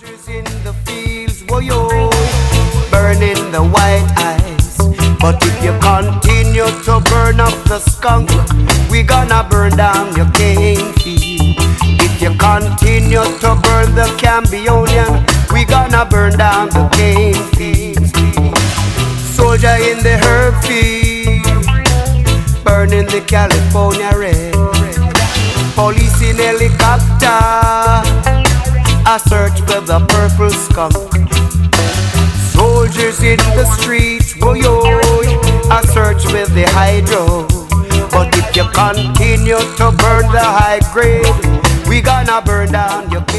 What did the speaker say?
Soldiers in the fields, whoa yo, burning the white eyes. But if you continue to burn up the skunk, we gonna burn down your cane field. If you continue to burn the Cambionian, we gonna burn down the cane fields. Soldier in the herb field, burning the California red. Police in helicopter, a search for the purple skunk. Soldiers in the streets, whoa yo, a search with the hydro. But if you continue to burn the high grade, we gonna burn down your